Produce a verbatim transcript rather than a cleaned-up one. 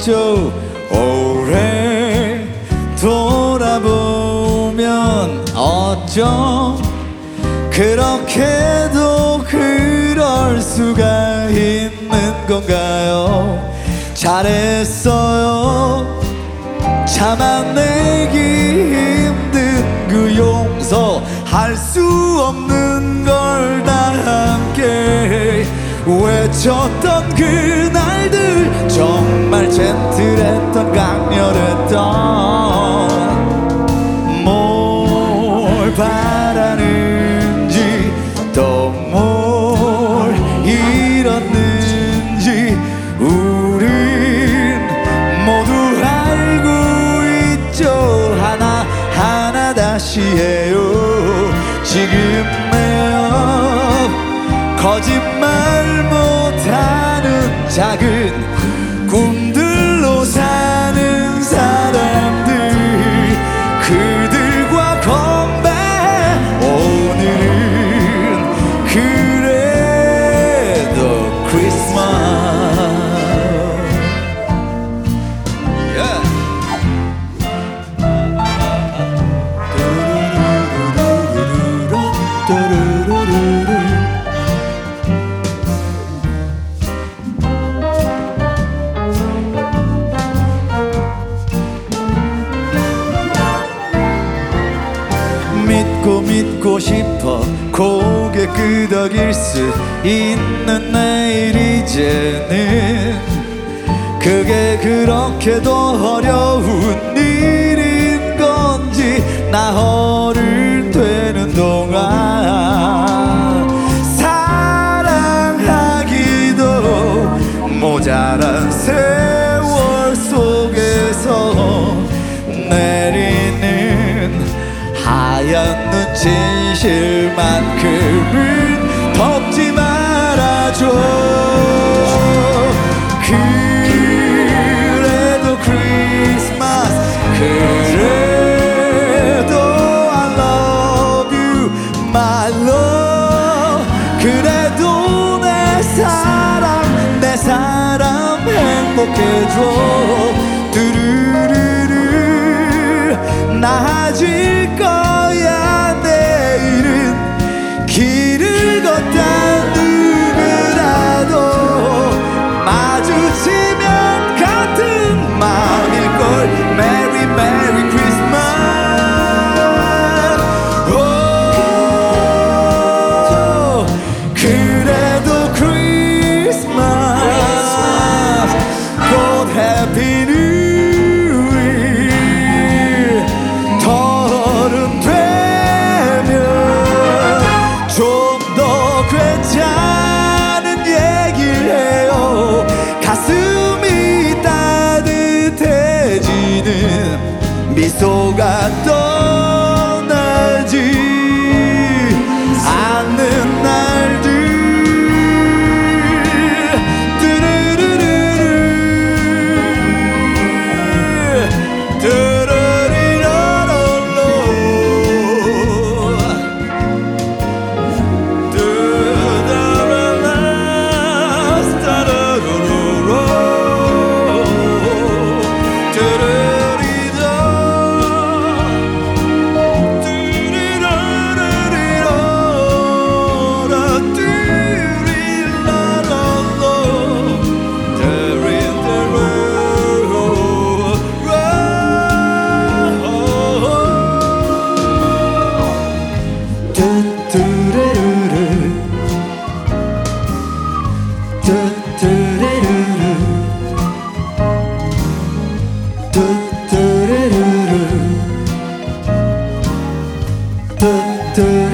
있죠. 오래 돌아보면 어쩜 그렇게도 그럴 수가 있는 건가요? 잘했어요. 참아내기 힘든 그 용서 할 수 없는 걸 다 함께 외쳤던 그날들 정말 젠틀했던 강렬했던 뭘 바라는지 또 뭘 잃었는지 우린 모두 알고 있죠. 하나하나 다시 해요. 지금에요. 거짓말 못하는 작은 꿈들로 사는 사람들 그들과 건배 오늘은 그래도 크리스마스 yeah. 믿고 믿고 싶어 고개 끄덕일 수 있는 내일 이제는 그게 그렇게도 어려운 일인 건지 나 어른 되는 동안 사랑하기도 모자란 세월 속에서 내리는 하얀 눈 진실만큼은 덮지 말아줘. 그래도 크리스마스 그래도 I love you my love 그래도 내 사랑 내 사랑 행복해줘. 뚜루루루 나아질 거야. 내일은 길을 걷다 누구라도 마주치면 같은 마음일걸. 메리 메리 크리스마스. 오 그래도 크리스마스 곧 해피 뉴 미소가 떠나지 않는 날들 뚜루루루루 뚜루리라랄로 뚜다라라 스타라루루루 뚜루 뚜뚜루루